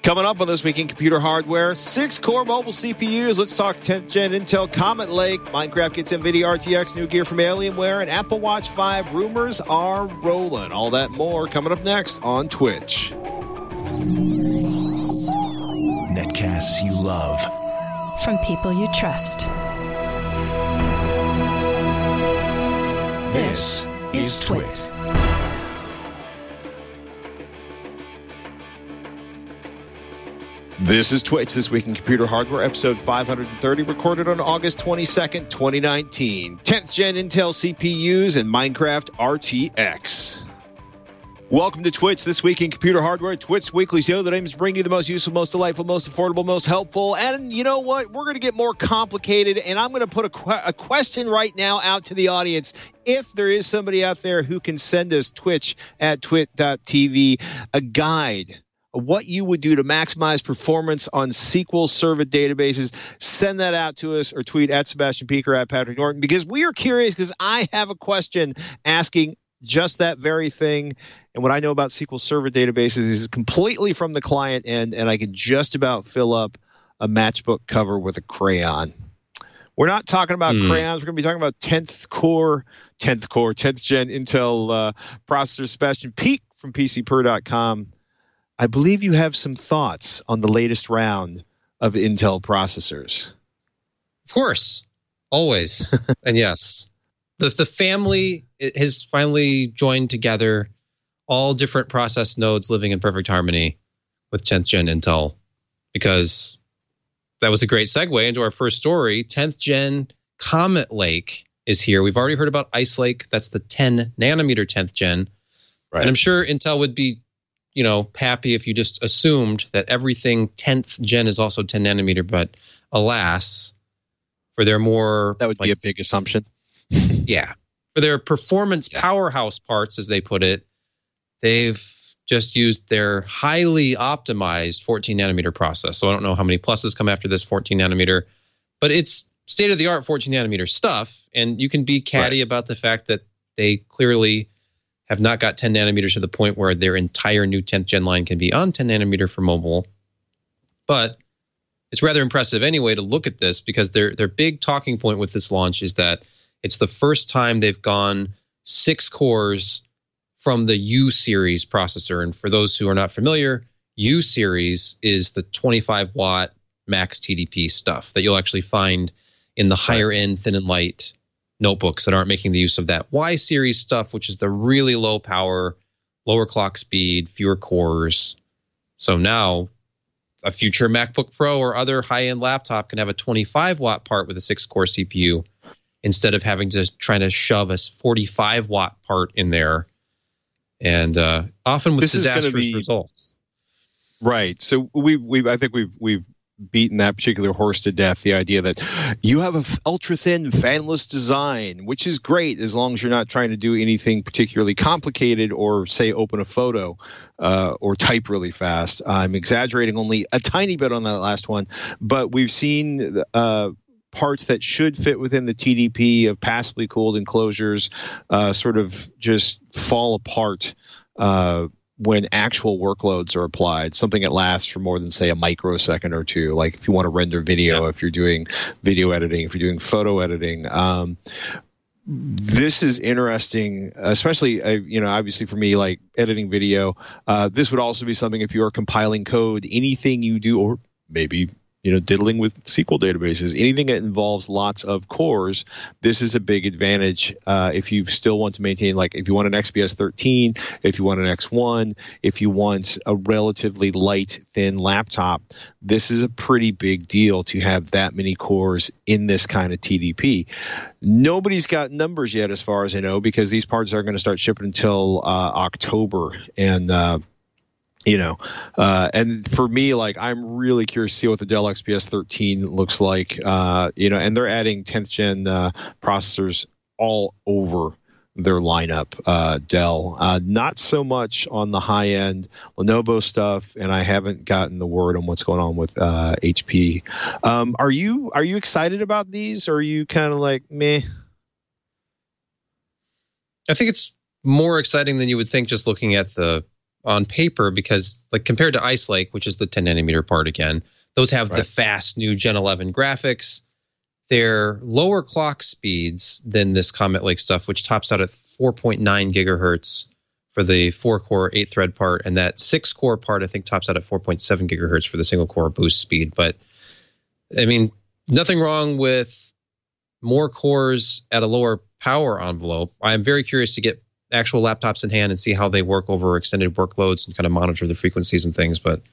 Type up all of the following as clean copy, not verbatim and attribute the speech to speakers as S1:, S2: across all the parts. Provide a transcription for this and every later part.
S1: Coming up on This Week in Computer Hardware, 6-core mobile CPUs. Let's talk 10th Gen Intel Comet Lake. Minecraft gets NVIDIA RTX, new gear from Alienware, and Apple Watch 5 rumors are rolling. All that more coming up next on Twitch.
S2: Netcasts you love.
S3: From people you trust.
S2: This is Twit.
S1: This is Twitch, This Week in Computer Hardware, episode 530, recorded on August 22nd, 2019. 10th Gen Intel CPUs and Minecraft RTX. Welcome to Twitch, This Week in Computer Hardware, Twitch weekly show that aims to bring you the most useful, most delightful, most affordable, most helpful. And you know what? We're going to get more complicated, and I'm going to put a question right now out to the audience. If there is somebody out there who can send us Twitch at twit.tv, a guide, what you would do to maximize performance on SQL Server databases, send that out to us or tweet at Sebastian Peak or at Patrick Norton, because we are curious, because I have a question asking just that very thing. And what I know about SQL Server databases is completely from the client end, and I can just about fill up a matchbook cover with a crayon. We're not talking about crayons. We're going to be talking about 10th Gen Intel processor. Sebastian Peak from PCPer.com. I believe you have some thoughts on the latest round of Intel processors.
S4: Of course, always. And yes, the family has finally joined together, all different process nodes living in perfect harmony with 10th Gen Intel, because that was a great segue into our first story. 10th Gen Comet Lake is here. We've already heard about Ice Lake. That's the 10 nanometer 10th Gen. Right. And I'm sure Intel would be happy if you just assumed that everything 10th gen is also 10 nanometer, but alas, for their more...
S1: That would be a big assumption.
S4: Yeah. For their performance powerhouse parts, as they put it, they've just used their highly optimized 14 nanometer process. So I don't know how many pluses come after this 14 nanometer, but it's state-of-the-art 14 nanometer stuff, and you can be catty about the fact that they clearly have not got 10 nanometers to the point where their entire new 10th gen line can be on 10 nanometer for mobile. But it's rather impressive anyway to look at this, because their big talking point with this launch is that it's the first time they've gone 6 cores from the U series processor. And for those who are not familiar, U series is the 25 watt max TDP stuff that you'll actually find in the higher end thin and light notebooks that aren't making the use of that Y series stuff, which is the really low power, lower clock speed, fewer cores. So now a future MacBook Pro or other high-end laptop can have a 25 watt part with a 6-core CPU instead of having to try to shove a 45 watt part in there, and often with disastrous results.
S1: Right. So I think we've beaten that particular horse to death, the idea that you have a ultra thin fanless design, which is great as long as you're not trying to do anything particularly complicated or say open a photo or type really fast. I'm exaggerating only a tiny bit on that last one, but we've seen parts that should fit within the TDP of passively cooled enclosures sort of just fall apart when actual workloads are applied, something that lasts for more than, say, a microsecond or two. Like if you want to render video, if you're doing video editing, if you're doing photo editing. This is interesting, especially, obviously for me, like editing video. This would also be something if you are compiling code, anything you do, or maybe diddling with SQL databases, anything that involves lots of cores, this is a big advantage if you still want to maintain, like if you want an XPS 13, if you want an X1, if you want a relatively light, thin laptop, this is a pretty big deal to have that many cores in this kind of TDP. Nobody's got numbers yet, as far as I know, because these parts aren't going to start shipping until October. And and for me, like, I'm really curious to see what the Dell XPS 13 looks like, and they're adding 10th gen processors all over their lineup. Dell, not so much on the high end Lenovo stuff, and I haven't gotten the word on what's going on with HP. Are you excited about these, or are you kind of like meh?
S4: I think it's more exciting than you would think just looking at the on paper because, like, compared to Ice Lake, which is the 10 nanometer part again, those have the fast new Gen 11 graphics. They're lower clock speeds than this Comet Lake stuff, which tops out at 4.9 gigahertz for the 4-core 8-thread part, and that 6-core part I think tops out at 4.7 gigahertz for the single-core boost speed. But I mean, nothing wrong with more cores at a lower power envelope. I'm very curious to get actual laptops in hand and see how they work over extended workloads and kind of monitor the frequencies and things. But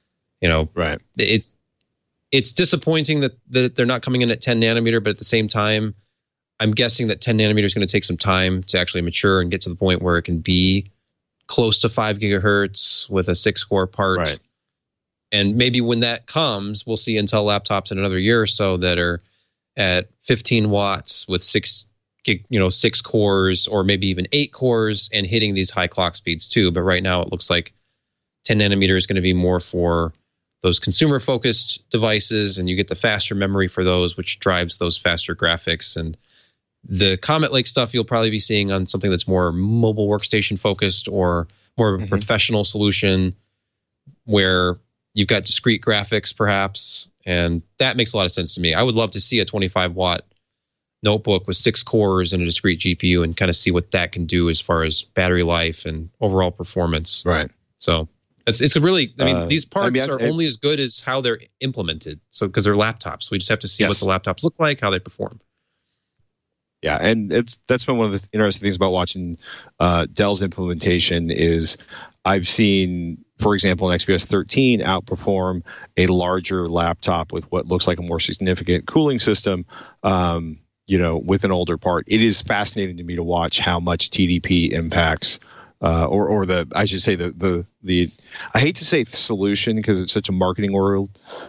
S4: it's disappointing that they're not coming in at 10 nanometer, but at the same time, I'm guessing that 10 nanometer is going to take some time to actually mature and get to the point where it can be close to 5 gigahertz with a 6-core part.
S1: Right.
S4: And maybe when that comes, we'll see Intel laptops in another year or so that are at 15 watts with 6 cores or maybe even 8 cores and hitting these high clock speeds too. But right now it looks like 10 nanometer is going to be more for those consumer focused devices, and you get the faster memory for those, which drives those faster graphics. And the Comet Lake stuff you'll probably be seeing on something that's more mobile workstation focused or more of a professional solution where you've got discrete graphics perhaps. And that makes a lot of sense to me. I would love to see a 25-watt notebook with 6 cores and a discrete GPU and kind of see what that can do as far as battery life and overall performance.
S1: Right.
S4: So it's really, I mean, these parts are only as good as how they're implemented. So because they're laptops, we just have to see what the laptops look like, how they perform.
S1: Yeah, and that's been one of the interesting things about watching Dell's implementation is I've seen, for example, an XPS 13 outperform a larger laptop with what looks like a more significant cooling system, with an older part. It is fascinating to me to watch how much TDP impacts I hate to say solution because it's such a marketing word,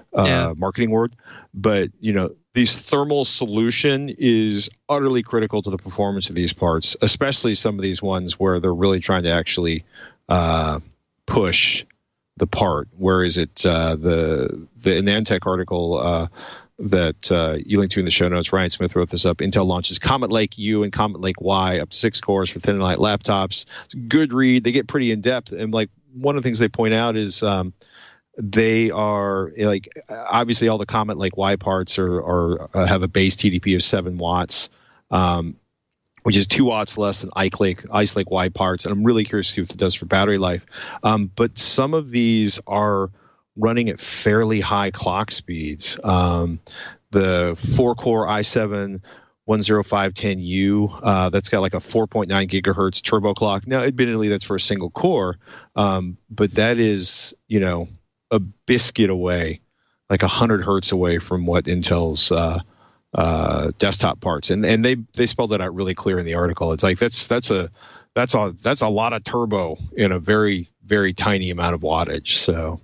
S1: but these thermal solution is utterly critical to the performance of these parts, especially some of these ones where they're really trying to actually push the part. Whereas the Nantech article that you linked to in the show notes, Ryan Smith wrote this up. Intel launches Comet Lake U and Comet Lake Y, up to 6 cores for thin and light laptops. It's a good read. They get pretty in depth, and like one of the things they point out is they are like obviously all the Comet Lake Y parts are have a base TDP of 7 watts, which is 2 watts less than Ice Lake Y parts. And I'm really curious to see what it does for battery life. But some of these are running at fairly high clock speeds. The 4-core i7 10510U, that's got like a 4.9 gigahertz turbo clock. Now, admittedly, that's for a single core, but that is, a biscuit away, like 100 hertz away from what Intel's desktop parts. And they spelled that out really clear in the article. It's like that's a lot of turbo in a very, very tiny amount of wattage. So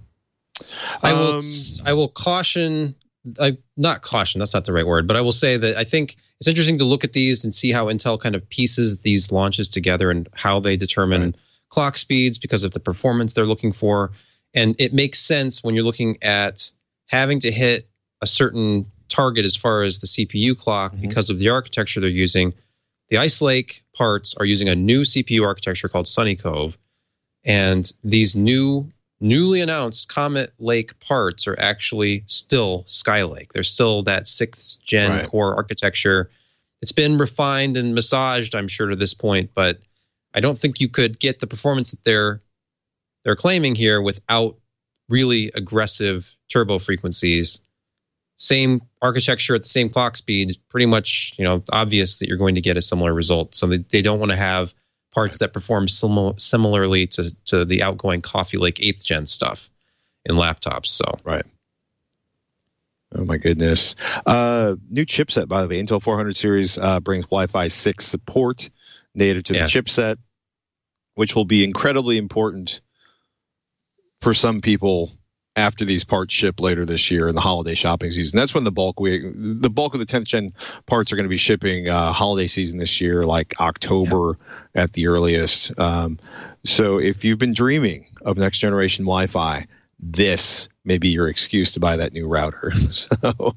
S4: I will caution. Not caution, that's not the right word, but I will say that I think it's interesting to look at these and see how Intel kind of pieces these launches together and how they determine clock speeds because of the performance they're looking for. And it makes sense when you're looking at having to hit a certain target as far as the CPU clock because of the architecture they're using. The Ice Lake parts are using a new CPU architecture called Sunny Cove, and these newly announced Comet Lake parts are actually still Skylake. They're still that 6th gen core architecture. It's been refined and massaged, I'm sure, to this point, but I don't think you could get the performance that they're claiming here without really aggressive turbo frequencies. Same architecture at the same clock speed is pretty much, obvious that you're going to get a similar result. So they don't want to have parts that perform similarly to the outgoing Coffee Lake 8th gen stuff in laptops. So
S1: Oh my goodness. New chipset, by the way. Intel 400 series brings Wi-Fi 6 support native to the chipset, which will be incredibly important for some people after these parts ship later this year in the holiday shopping season. That's when the bulk of the 10th gen parts are going to be shipping holiday season this year, like October at the earliest. So if you've been dreaming of next generation Wi-Fi, this may be your excuse to buy that new router. So,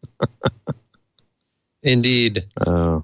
S4: indeed.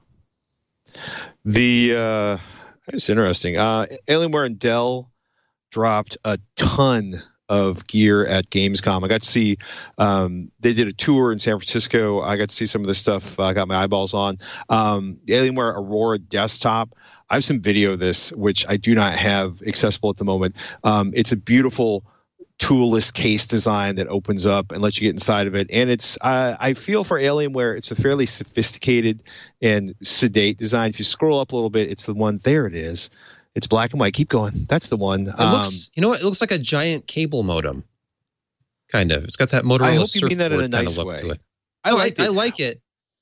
S1: It's interesting. Alienware and Dell dropped a ton of gear at Gamescom. I got to see, they did a tour in San Francisco. I got to see some of this stuff I got my eyeballs on. The Alienware Aurora desktop. I have some video of this, which I do not have accessible at the moment. It's a beautiful toolless case design that opens up and lets you get inside of it. And it's, I feel for Alienware, it's a fairly sophisticated and sedate design. If you scroll up a little bit, it's the one, there it is. It's black and white. Keep going. That's the one.
S4: It looks, you know what? It looks like a giant cable modem. Kind of. It's got that Motorola
S1: I hope you mean that in a
S4: kind
S1: nice
S4: of look
S1: way.
S4: to it.
S1: I like it.
S4: I like it.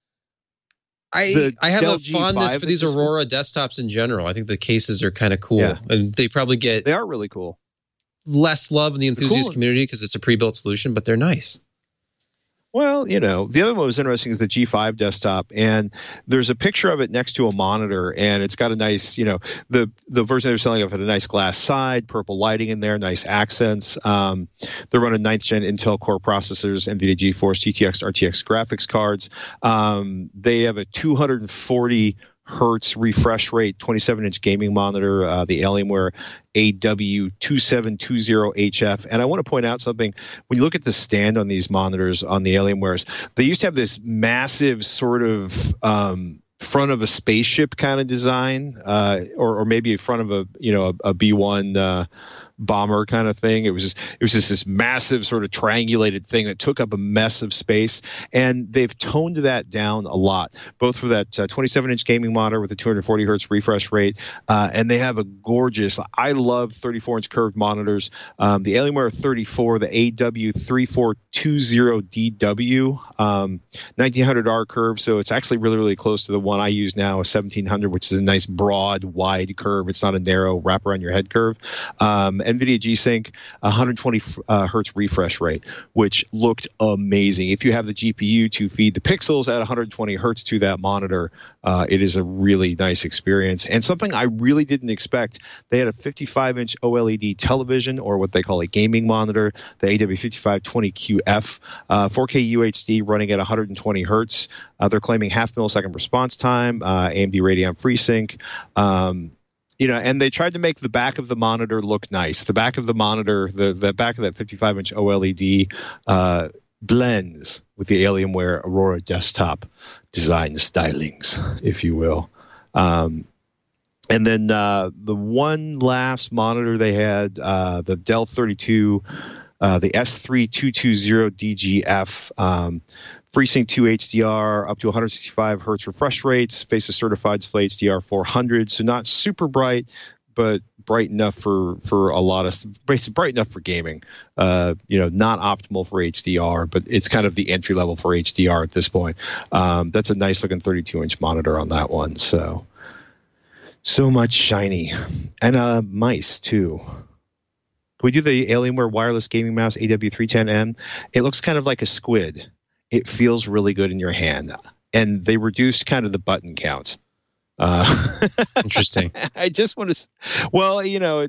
S4: I have
S1: Dell
S4: a fondness
S1: G5
S4: for these Aurora desktops in general. I think the cases are kind of cool.
S1: Yeah.
S4: And they probably get
S1: They are really cool.
S4: less love in the enthusiast
S1: cool.
S4: community because it's a pre-built solution, but they're nice.
S1: Well, you know, the other one was interesting is the G5 desktop, and there's a picture of it next to a monitor, and it's got a nice, you know, the version they were selling of had a nice glass side, purple lighting in there, nice accents. They're running 9th gen Intel Core processors, NVIDIA GeForce GTX RTX graphics cards. They have a 240 hertz refresh rate, 27-inch gaming monitor, the Alienware AW2720HF. And I want to point out something. When you look at the stand on these monitors on the Alienwares, they used to have this massive sort of front of a spaceship kind of design, or maybe in front of a B-1 bomber kind of thing. It was just this massive sort of triangulated thing that took up a mess of space, and they've toned that down a lot, both for that 27-inch gaming monitor with a 240 hertz refresh rate, and they have a gorgeous, I love 34-inch curved monitors. The Alienware 34, the AW3420DW, 1900R curve, so it's actually really, really close to the one I use now, a 1700, which is a nice broad, wide curve. It's not a narrow wrap around your head curve. NVIDIA G-Sync 120 hertz refresh rate, which looked amazing. If you have the GPU to feed the pixels at 120 hertz to that monitor, it is a really nice experience. And something I really didn't expect, they had a 55-inch OLED television, or what they call a gaming monitor, the AW5520QF, 4K UHD running at 120 hertz. They're claiming half millisecond response time, AMD Radeon FreeSync. You know, and they tried to make the back of the monitor look nice. The back of the monitor, the back of that 55-inch OLED blends with the Alienware Aurora desktop design stylings, if you will. And then the one last monitor they had, the Dell 32, the S3220DGF, FreeSync 2 HDR, up to 165 hertz refresh rates, faces certified display HDR 400, so not super bright, but bright enough for a lot of, bright enough for gaming. Not optimal for HDR, but it's kind of the entry level for HDR at this point. That's a nice looking 32-inch monitor on that one. So much shiny, and mice too. Can we do the Alienware wireless gaming mouse AW310M? It looks kind of like a squid. It feels really good in your hand, and they reduced kind of the button count.
S4: Interesting.
S1: I just want to, well, you know,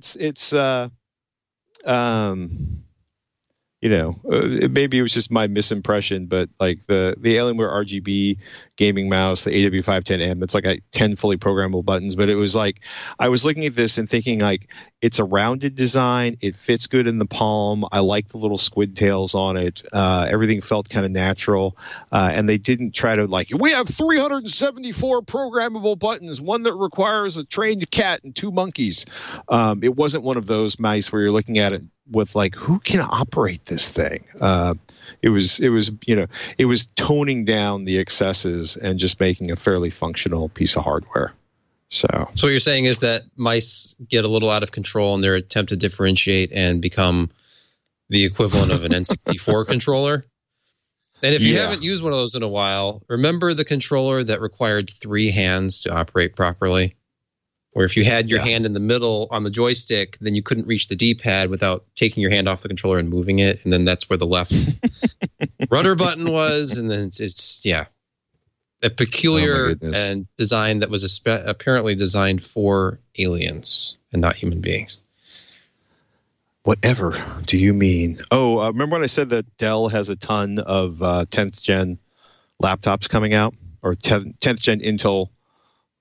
S1: maybe it was just my misimpression, but like the Alienware RGB gaming mouse, the AW510M, it's like 10 fully programmable buttons, but it was like, I was looking at this and thinking like, it's a rounded design. It fits good in the palm. I like the little squid tails on it. Everything felt kind of natural. And they didn't try to like, we have 374 programmable buttons, one that requires a trained cat and 2 monkeys. It wasn't one of those mice where you're looking at it with like, who can operate this thing? It was toning down the excesses and just making a fairly functional piece of hardware. So
S4: what you're saying is that mice get a little out of control in their attempt to differentiate and become the equivalent of an N64 controller. And if you haven't used one of those in a while, remember the controller that required 3 hands to operate properly? Where if you had your hand in the middle on the joystick, then you couldn't reach the D-pad without taking your hand off the controller and moving it. And then that's where the left rudder button was. And then it's a peculiar and design that was apparently designed for aliens and not human beings.
S1: Whatever do you mean? Oh, remember when I said that Dell has a ton of 10th gen laptops coming out, or 10th gen Intel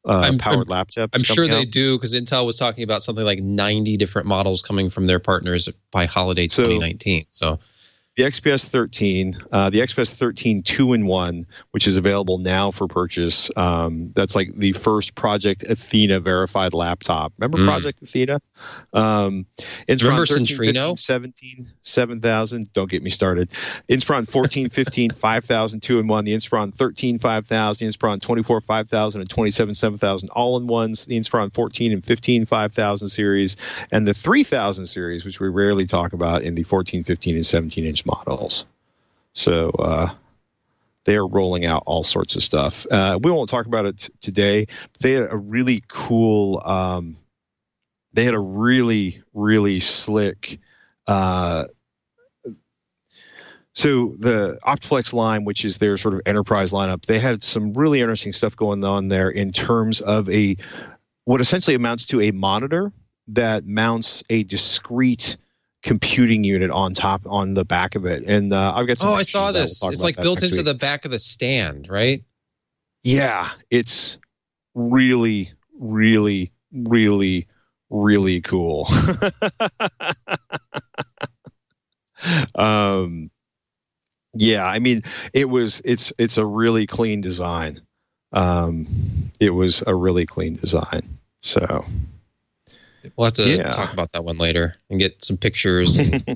S1: powered laptops.
S4: I'm sure they
S1: out.
S4: do, because Intel was talking about something like 90 different models coming from their partners by holiday 2019. So
S1: the XPS 13, the XPS 13 2-in-1, which is available now for purchase. That's like the first Project Athena verified laptop. Remember Project Athena?
S4: Remember
S1: 13,
S4: Centrino?
S1: 15, 17, 7,000. Don't get me started. Inspiron 14, 15, 5,000 2-in-1. The Inspiron 13, 5,000. The Inspiron 24, 5,000, and 27, 7,000 all-in-ones. The Inspiron 14 and 15, 5,000 series, and the 3,000 series, which we rarely talk about in the 14, 15, and 17-inch models. So they are rolling out all sorts of stuff. We won't talk about it today. But they had a really cool, they had a really, really slick, so the Optiflex line, which is their sort of enterprise lineup, they had some really interesting stuff going on there in terms of what essentially amounts to a monitor that mounts a discrete computing unit on the back of it. And I've got some
S4: I saw this. It's like built into
S1: week.
S4: the back of the stand, right?
S1: Yeah, it's really, really, really, really cool. Yeah, I mean, it's a really clean design. It was a really clean design. So
S4: we'll have to talk about that one later and get some pictures.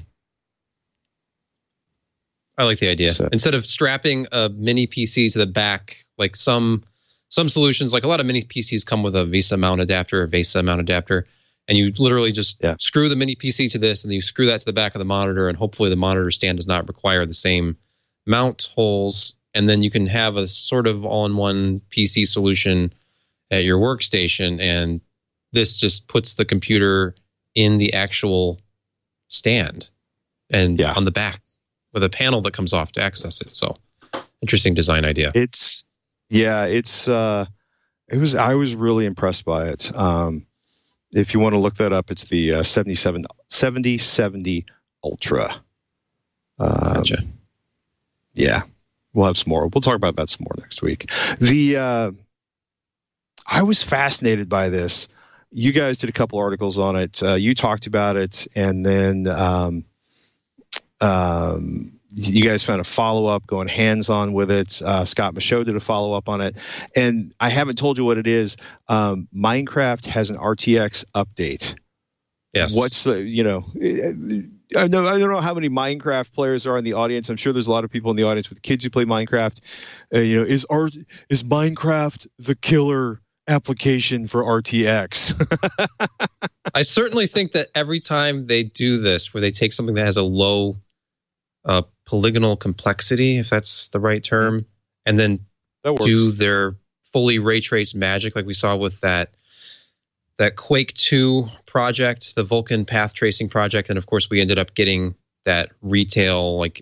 S4: I like the idea. So, instead of strapping a mini PC to the back, like some solutions, like a lot of mini PCs come with a VESA mount adapter, and you literally just screw the mini PC to this, and then you screw that to the back of the monitor, and hopefully the monitor stand does not require the same mount holes, and then you can have a sort of all-in-one PC solution at your workstation, and this just puts the computer in the actual stand and on the back with a panel that comes off to access it. So interesting design idea. I was really impressed by it. If you want to look that up, it's the 7070 Ultra. Gotcha.
S1: Yeah, we'll have some more. We'll talk about that some more next week. I was fascinated by this. You guys did a couple articles on it. You talked about it, and then you guys found a follow-up going hands-on with it. Scott Michaud did a follow-up on it. And I haven't told you what it is. Minecraft has an RTX update.
S4: Yes.
S1: What's the, I don't know how many Minecraft players are in the audience. I'm sure there's a lot of people in the audience with kids who play Minecraft. Is Minecraft the killer application for RTX?
S4: I certainly think that every time they do this, where they take something that has a low polygonal complexity, if that's the right term, and then do their fully ray traced magic, like we saw with that Quake 2 project, the Vulkan path tracing project, and of course we ended up getting that retail like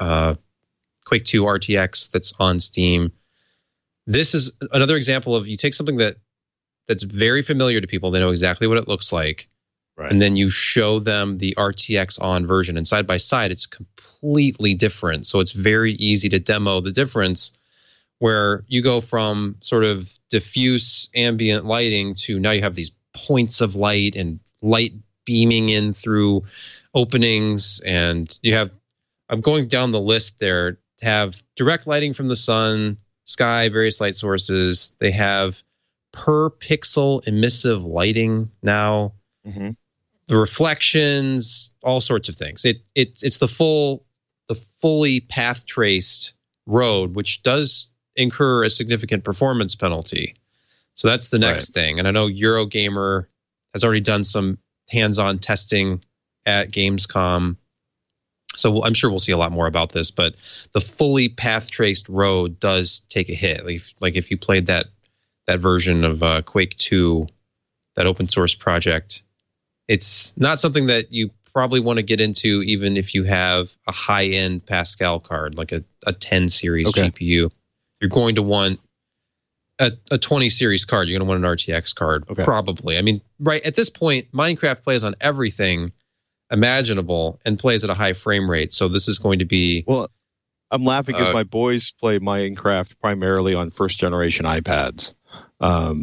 S4: Quake 2 RTX that's on Steam. This is another example of you take something that's very familiar to people, they know exactly what it looks like, right, and then you show them the RTX on version, and side by side it's completely different. So it's very easy to demo the difference, where you go from sort of diffuse ambient lighting to now you have these points of light and light beaming in through openings, and you have, I'm going down the list there, have direct lighting from the sun, sky, various light sources. They have per pixel emissive lighting now, the reflections, all sorts of things. It's the fully path traced road, which does incur a significant performance penalty. So that's the next thing. And I know Eurogamer has already done some hands-on testing at Gamescom. So I'm sure we'll see a lot more about this, but the fully path-traced road does take a hit. Like if you played that version of Quake 2, that open source project, it's not something that you probably want to get into even if you have a high-end Pascal card, like a 10 series GPU. You're going to want a 20 series card. You're going to want an RTX card, probably. I mean, right at this point, Minecraft plays on everything imaginable and plays at a high frame rate. So this is going to be... Well,
S1: I'm laughing because my boys play Minecraft primarily on first generation iPads.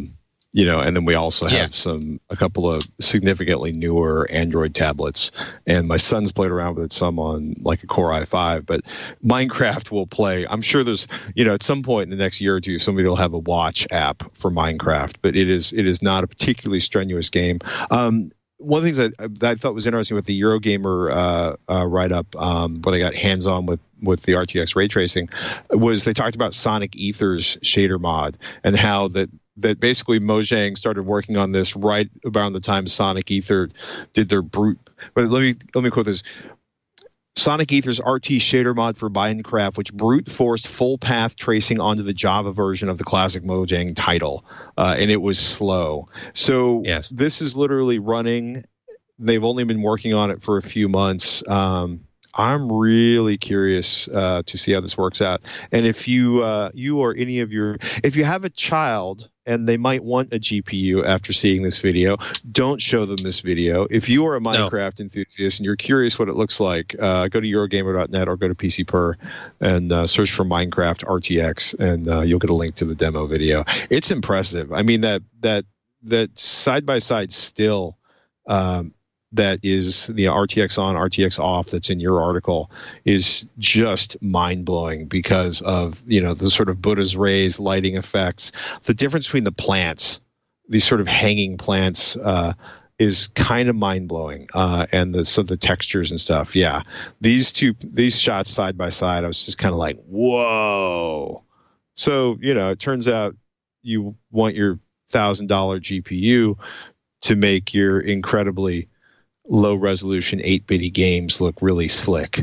S1: And then we also have a couple of significantly newer Android tablets, and my son's played around with it some on like a Core i5, but Minecraft will play. I'm sure there's, at some point in the next year or two, somebody will have a watch app for Minecraft, but it is not a particularly strenuous game. One of the things that I thought was interesting with the Eurogamer write-up, where they got hands-on with the RTX ray tracing, was they talked about Sonic Ether's shader mod and how that basically Mojang started working on this right around the time Sonic Ether did their brute. But let me quote this. Sonic Ether's RT shader mod for Minecraft, which brute forced full path tracing onto the Java version of the classic Mojang title, and it was slow. So This is literally running. They've only been working on it for a few months. I'm really curious to see how this works out. And if you or any of if you have a child and they might want a GPU after seeing this video, don't show them this video. If you are a Minecraft enthusiast and you're curious what it looks like, go to Eurogamer.net or go to PCPer and search for Minecraft RTX, and you'll get a link to the demo video. It's impressive. I mean, that side by side still. That is the RTX on, RTX off that's in your article is just mind-blowing because of, the sort of Buddha's rays, lighting effects. The difference between the plants, these sort of hanging plants, is kind of mind-blowing. And the textures and stuff. Yeah. These shots side by side, I was just kind of like, whoa. So, it turns out you want your $1,000 GPU to make your incredibly low resolution 8-bitty games look really slick.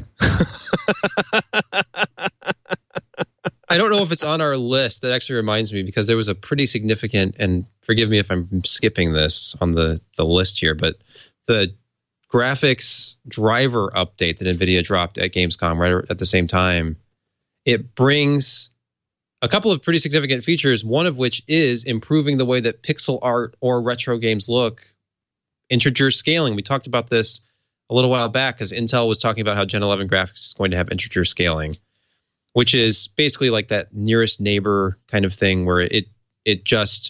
S4: I don't know if it's on our list. That actually reminds me, because there was a pretty significant, and forgive me if I'm skipping this on the list here, but the graphics driver update that NVIDIA dropped at Gamescom right at the same time, it brings a couple of pretty significant features, one of which is improving the way that pixel art or retro games look. Integer scaling. We talked about this a little while back because Intel was talking about how Gen 11 graphics is going to have integer scaling, which is basically like that nearest neighbor kind of thing where it uses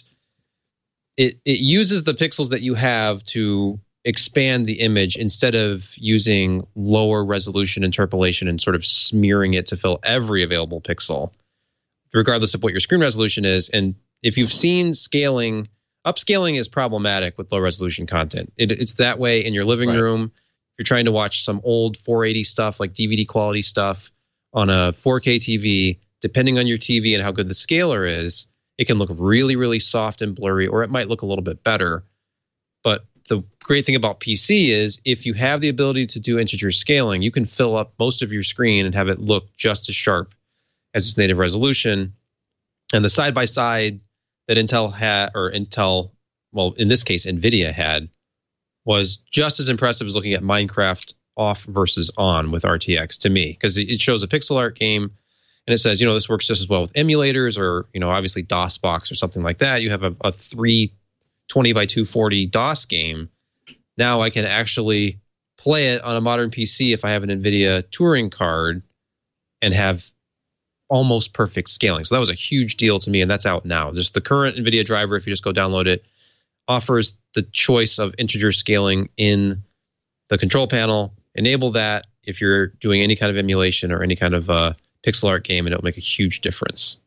S4: the pixels that you have to expand the image instead of using lower resolution interpolation and sort of smearing it to fill every available pixel, regardless of what your screen resolution is. And if you've seen scaling, upscaling is problematic with low resolution content. It's that way in your living room. If you're trying to watch some old 480 stuff, like DVD quality stuff on a 4K TV, depending on your TV and how good the scaler is, it can look really, really soft and blurry, or it might look a little bit better. But the great thing about PC is if you have the ability to do integer scaling, you can fill up most of your screen and have it look just as sharp as its native resolution. And the side-by-side that Intel had, well, in this case, NVIDIA had, was just as impressive as looking at Minecraft off versus on with RTX to me, because it shows a pixel art game and it says, this works just as well with emulators or, obviously DOSBox or something like that. You have a 320 by 240 DOS game. Now I can actually play it on a modern PC if I have an NVIDIA Turing card and have almost perfect scaling. So that was a huge deal to me, and that's out now. Just the current NVIDIA driver, if you just go download it, offers the choice of integer scaling in the control panel. Enable that if you're doing any kind of emulation or any kind of pixel art game, and it'll make a huge difference.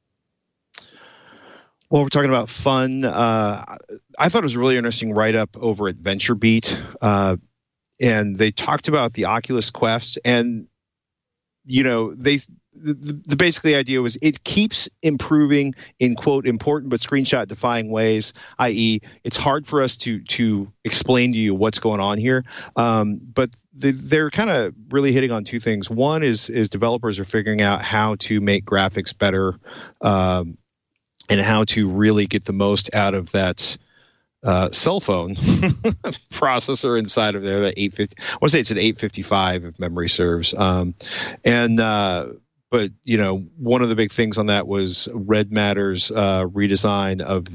S1: Well, we're talking about fun. I thought it was a really interesting write-up over at VentureBeat, and they talked about the Oculus Quest, and the basically idea was it keeps improving in, quote, important but screenshot defying ways, i.e. it's hard for us to explain to you what's going on here. But they're kind of really hitting on two things. One is developers are figuring out how to make graphics better and how to really get the most out of that cell phone processor inside of there, that 850. I want to say it's an 855 if memory serves. But one of the big things on that was Red Matter's redesign of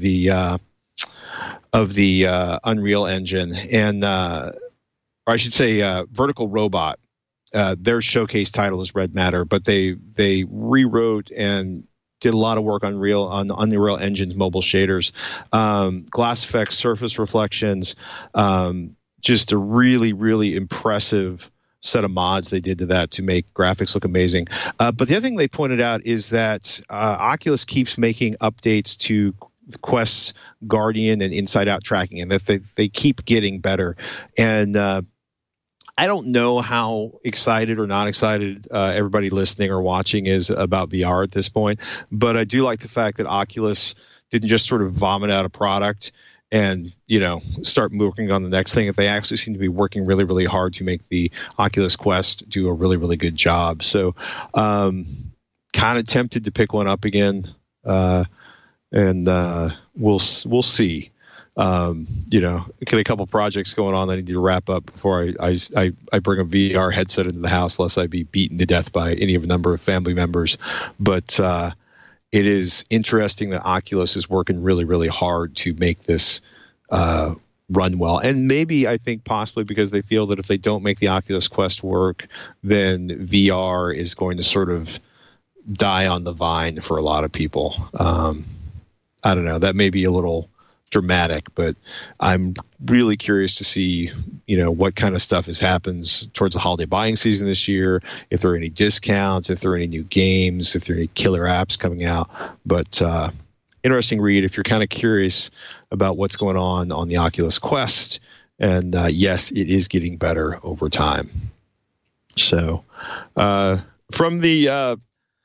S1: the Unreal Engine, and or I should say Vertical Robot. Their showcase title is Red Matter, but they rewrote and did a lot of work on Unreal Engine's mobile shaders, glass effects, surface reflections, just a really, really impressive set of mods they did to that to make graphics look amazing. But the other thing they pointed out is that Oculus keeps making updates to Quest's Guardian and Inside Out tracking, and that they keep getting better. And I don't know how excited or not excited everybody listening or watching is about VR at this point, but I do like the fact that Oculus didn't just sort of vomit out a product and, start working on the next thing. If they actually seem to be working really, really hard to make the Oculus Quest do a really, really good job. So kind of tempted to pick one up again, and we'll see. Get a couple projects going on that I need to wrap up before I bring a VR headset into the house, lest I be beaten to death by any of a number of family members. But it is interesting that Oculus is working really, really hard to make this run well. And maybe I think possibly because they feel that if they don't make the Oculus Quest work, then VR is going to sort of die on the vine for a lot of people. I don't know. That may be a little dramatic, but I'm really curious to see, what kind of stuff happens towards the holiday buying season this year, if there are any discounts, if there are any new games, if there are any killer apps coming out. But interesting read if you're kind of curious about what's going on the Oculus Quest. And yes, it is getting better over time. So from the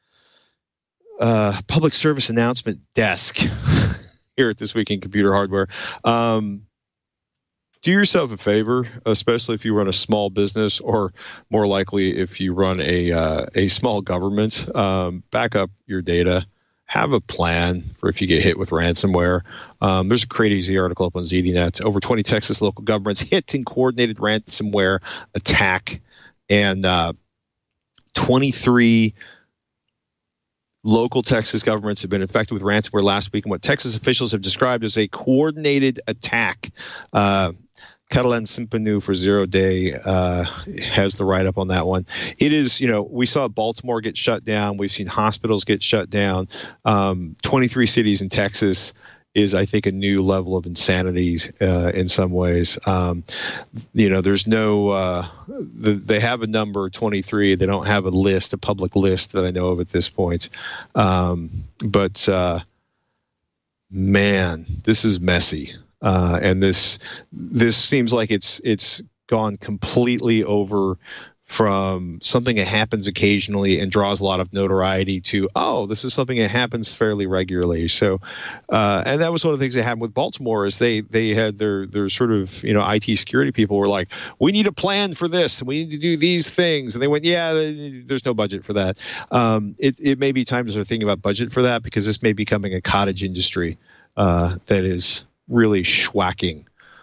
S1: public service announcement desk here at This Week in Computer Hardware, do yourself a favor, especially if you run a small business, or more likely if you run a small government. Back up your data. Have a plan for if you get hit with ransomware. There's a crazy article up on ZDNet. Over 20 Texas local governments hit in coordinated ransomware attack, and 23 local Texas governments have been infected with ransomware last week in what Texas officials have described as a coordinated attack. Catalan Simpanu for 0 Day has the write-up on that one. It is, we saw Baltimore get shut down. We've seen hospitals get shut down. 23 cities in Texas is, I think, a new level of insanity in some ways. There's no they have a number 23. They don't have a public list that I know of at this point. But man, this is messy. And this seems like it's gone completely over from something that happens occasionally and draws a lot of notoriety to, this is something that happens fairly regularly. So, and that was one of the things that happened with Baltimore is they had their sort of, IT security people were like, we need a plan for this. And we need to do these things. And they went, there's no budget for that. It may be time to start thinking about budget for that, because this may be becoming a cottage industry that is really schwacking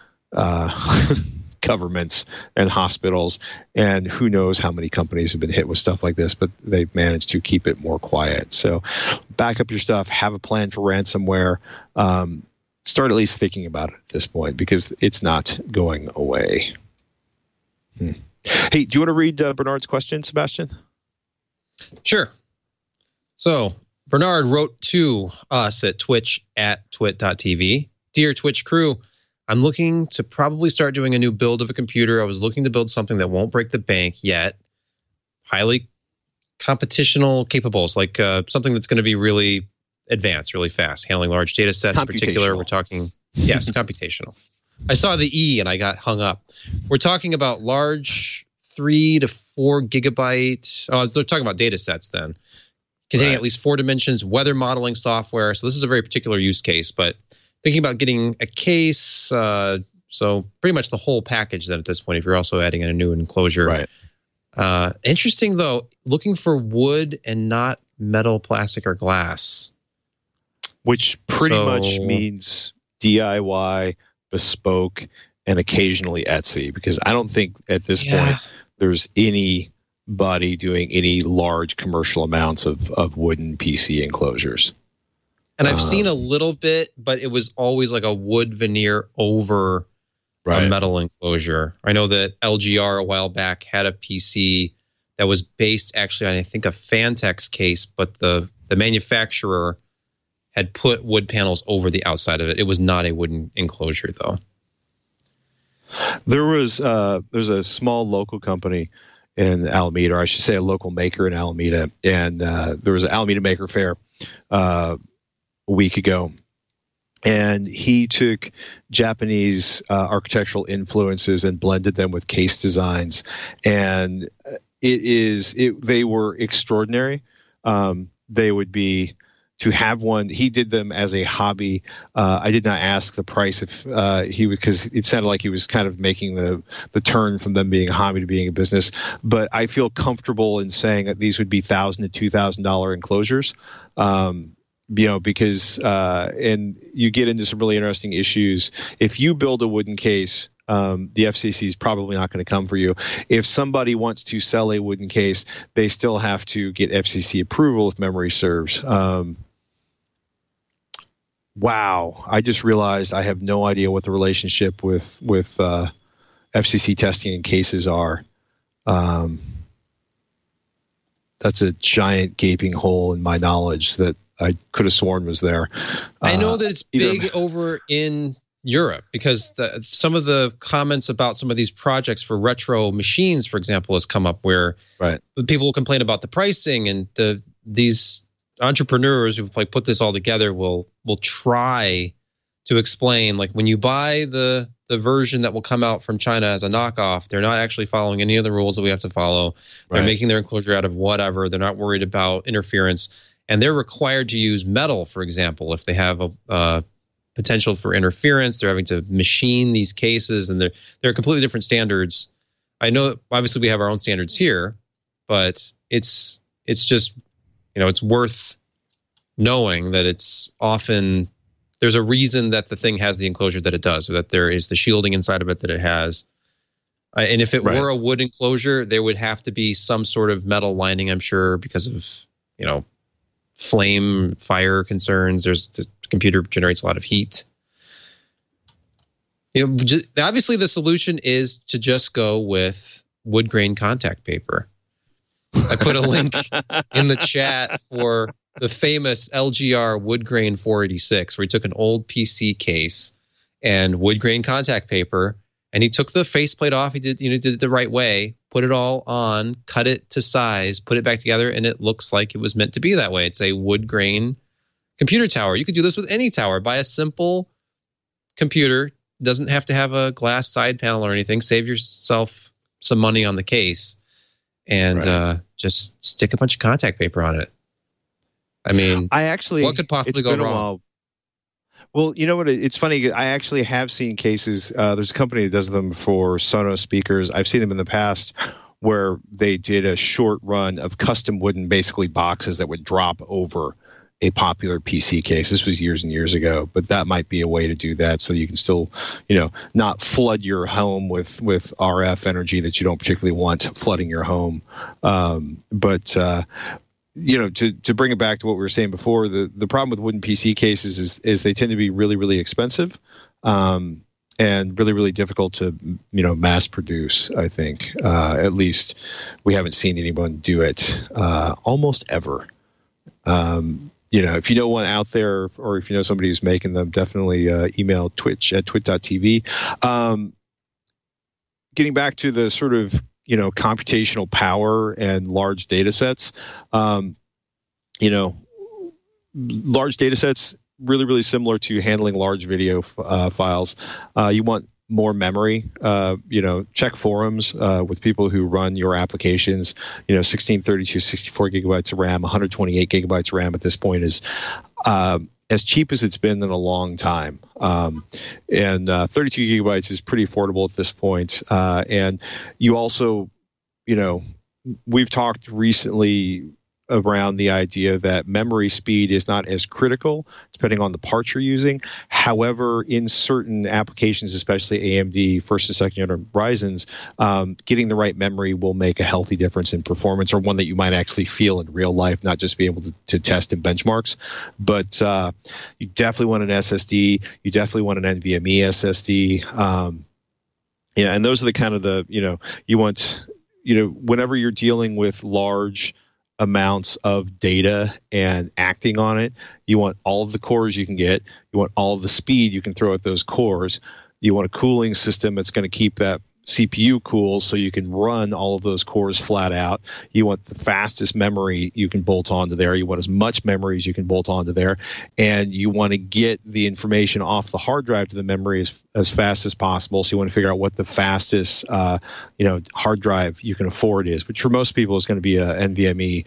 S1: governments and hospitals, and who knows how many companies have been hit with stuff like this, but they've managed to keep it more quiet. So back up your stuff, have a plan for ransomware, start at least thinking about it at this point, because it's not going away. Hey, do you want to read Bernard's question, Sebastian?
S4: Sure. So Bernard wrote to us at twitch@twit.tv. Dear Twitch crew, I'm looking to probably start doing a new build of a computer. I was looking to build something that won't break the bank yet. Highly computational capables, like something that's going to be really advanced, really fast, handling large data sets. In particular, we're talking, yes, computational. I saw the E and I got hung up. We're talking about large 3 to 4 gigabyte. They're talking about data sets then, containing at least 4 dimensions, weather modeling software. So this is a very particular use case, but thinking about getting a case, so pretty much the whole package then at this point, if you're also adding in a new enclosure. Right. Interesting, though, looking for wood and not metal, plastic, or glass.
S1: Which pretty much means DIY, bespoke, and occasionally Etsy, because I don't think at this point there's anybody doing any large commercial amounts of wooden PC enclosures.
S4: And I've seen a little bit, but it was always like a wood veneer over a metal enclosure. I know that LGR a while back had a PC that was based actually on, I think, a Fantex case, but the the manufacturer had put wood panels over the outside of it. It was not a wooden enclosure, though.
S1: There's a small local company in Alameda, or I should say a local maker in Alameda, and there was an Alameda Maker Fair a week ago, and he took Japanese architectural influences and blended them with case designs, and they were extraordinary. They would be. To have one, he did them as a hobby. I did not ask the price if he would, because it sounded like he was kind of making the turn from them being a hobby to being a business. But I feel comfortable in saying that these would be $1,000 to $2,000 enclosures. Because and you get into some really interesting issues. If you build a wooden case, the FCC is probably not going to come for you. If somebody wants to sell a wooden case, they still have to get FCC approval if memory serves. Wow, I just realized I have no idea what the relationship with FCC testing and cases are. That's a giant gaping hole in my knowledge that I could have sworn was there.
S4: I know that it's big over in Europe because some of the comments about some of these projects for retro machines, for example, has come up where people will complain about the pricing, and these entrepreneurs who like put this all together will try to explain, like, when you buy the version that will come out from China as a knockoff, they're not actually following any of the rules that we have to follow. They're making their enclosure out of whatever. They're not worried about interference, and they're required to use metal, for example, if they have a potential for interference. They're having to machine these cases, and they're completely different standards. I know, obviously, we have our own standards here, but it's just, it's worth knowing that it's often there's a reason that the thing has the enclosure that it does, or that there is the shielding inside of it that it has. And if it were a wood enclosure, there would have to be some sort of metal lining, I'm sure, because of fire concerns. The computer generates a lot of heat. Obviously, the solution is to just go with wood grain contact paper. I put a link in the chat for the famous LGR wood grain 486, where he took an old PC case and wood grain contact paper, and he took the faceplate off. He did it the right way, put it all on, cut it to size, put it back together, and it looks like it was meant to be that way. It's a wood grain computer tower. You could do this with any tower. Buy a simple computer. Doesn't have to have a glass side panel or anything. Save yourself some money on the case, and just stick a bunch of contact paper on it. I mean, what could possibly go wrong?
S1: Well, you know what? It's funny. I actually have seen cases. There's a company that does them for Sonos speakers. I've seen them in the past where they did a short run of custom wooden, basically boxes that would drop over a popular PC case. This was years and years ago, but that might be a way to do that, so you can still, not flood your home with RF energy that you don't particularly want flooding your home. To bring it back to what we were saying before, the problem with wooden PC cases is they tend to be really, really expensive, and really, really difficult to, mass produce. I think, at least we haven't seen anyone do it almost ever. If you know one out there, or if you know somebody who's making them, definitely email Twitch at twit.tv. Getting back to the sort of computational power and large data sets. Large data sets, really, really similar to handling large video files. You want more memory. Check forums with people who run your applications. 16, 32, 64 gigabytes of RAM, 128 gigabytes of RAM at this point is as cheap as it's been in a long time. And 32 gigabytes is pretty affordable at this point. And you also, we've talked recently around the idea that memory speed is not as critical depending on the parts you're using. However, in certain applications, especially AMD first and second generation Ryzen's, getting the right memory will make a healthy difference in performance, or one that you might actually feel in real life, not just be able to test in benchmarks. But you definitely want an SSD. You definitely want an NVMe SSD. And those are the kind of you want, whenever you're dealing with large amounts of data and acting on it. You want all of the cores you can get. You want all of the speed you can throw at those cores. You want a cooling system that's going to keep that CPU cool so you can run all of those cores flat out. You want the fastest memory you can bolt onto there. You want as much memory as you can bolt onto there. And you want to get the information off the hard drive to the memory as fast as possible. So you want to figure out what the fastest hard drive you can afford is, which for most people is going to be a NVMe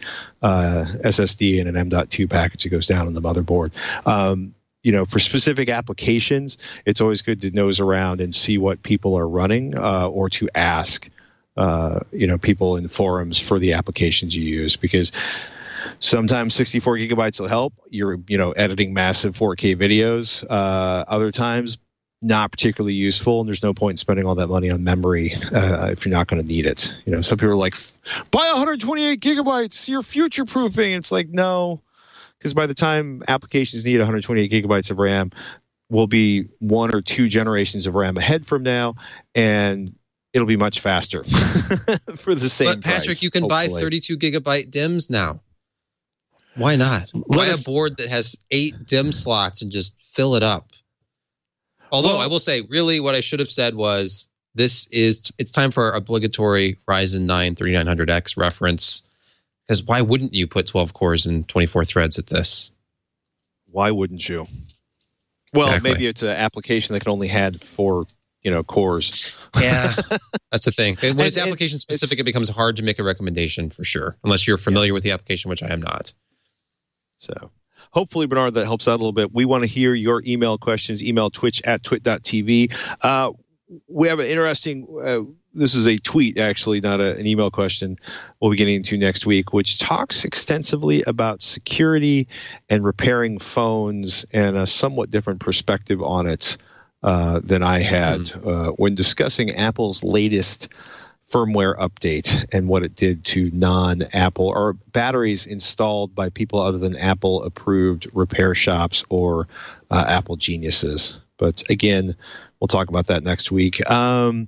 S1: SSD and an M.2 package that goes down on the motherboard. For specific applications, it's always good to nose around and see what people are running, or to ask, people in forums for the applications you use, because sometimes 64 gigabytes will help. You're, editing massive 4K videos. Other times, not particularly useful, and there's no point in spending all that money on memory if you're not going to need it. Some people are like, buy 128 gigabytes, you're future-proofing. It's like, no. Because by the time applications need 128 gigabytes of RAM, we'll be 1 or 2 generations of RAM ahead from now, and it'll be much faster for the same
S4: But Patrick,
S1: price,
S4: you can buy 32 gigabyte DIMMs now. Why not? Buy a board that has 8 DIMM slots and just fill it up. Although I will say, really, what I should have said was, it's time for our obligatory Ryzen 9 3900X reference. Because why wouldn't you put 12 cores and 24 threads at this?
S1: Why wouldn't you? Well,
S4: exactly.
S1: Maybe it's an application that can only have 4, cores.
S4: Yeah, that's the thing. When it's application specific, it becomes hard to make a recommendation for sure, unless you're familiar with the application, which I am not.
S1: So hopefully, Bernard, that helps out a little bit. We want to hear your email questions. Email twitch@twit.tv. We have an interesting, this is a tweet, actually, not an email question we'll be getting into next week, which talks extensively about security and repairing phones and a somewhat different perspective on it than I had when discussing Apple's latest firmware update and what it did to non-Apple or batteries installed by people other than Apple-approved repair shops or Apple geniuses. But again, we'll talk about that next week. Navi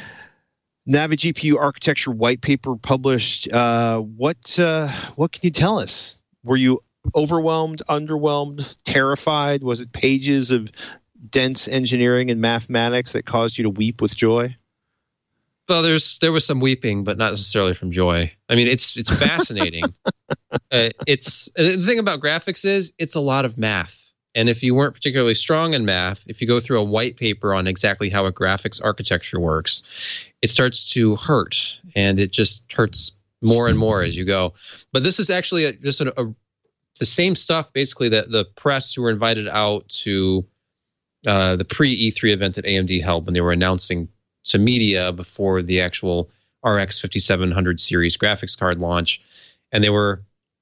S1: GPU architecture white paper published. What can you tell us? Were you overwhelmed, underwhelmed, terrified? Was it pages of dense engineering and mathematics that caused you to weep with joy?
S4: Well, there was some weeping, but not necessarily from joy. I mean, it's fascinating. It's the thing about graphics is it's a lot of math. And if you weren't particularly strong in math, if you go through a white paper on exactly how a graphics architecture works, it starts to hurt, and it just hurts more and more as you go. But this is actually the same stuff, basically, that the press who were invited out to the pre-E3 event that AMD held when they were announcing to media before the actual RX 5700 series graphics card launch, and they were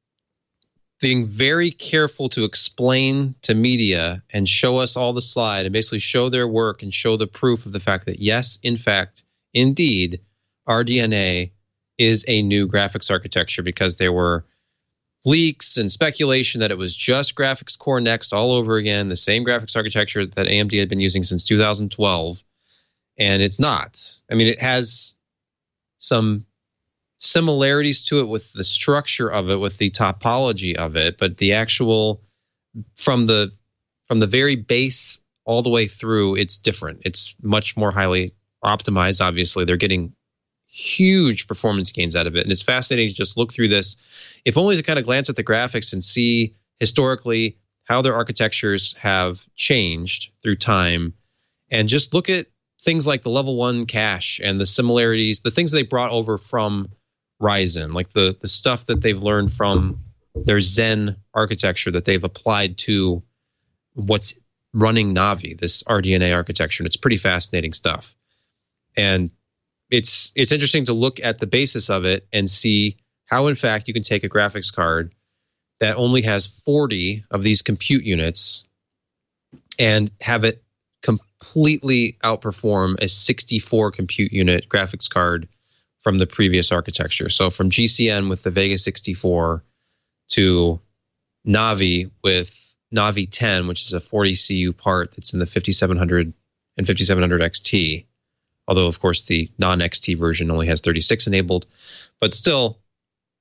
S4: being very careful to explain to media and show us all the slide and basically show their work and show the proof of the fact that, yes, in fact, indeed, RDNA is a new graphics architecture, because there were leaks and speculation that it was just Graphics Core Next all over again, the same graphics architecture that AMD had been using since 2012. And it's not. I mean, it has some similarities to it with the structure of it, with the topology of it, but the actual from the very base all the way through, it's different. It's much more highly optimized. Obviously, they're getting huge performance gains out of it, and it's fascinating to just look through this, if only to kind of glance at the graphics and see historically how their architectures have changed through time, and just look at things like the level 1 cache and the similarities, the things they brought over from Ryzen, like the stuff that they've learned from their Zen architecture that they've applied to what's running Navi, this RDNA architecture. And it's pretty fascinating stuff. And it's interesting to look at the basis of it and see how, in fact, you can take a graphics card that only has 40 of these compute units and have it completely outperform a 64 compute unit graphics card from the previous architecture. So from GCN with the Vega 64 to Navi with Navi 10, which is a 40 CU part that's in the 5700 and 5700 XT. Although, of course, the non-XT version only has 36 enabled. But still,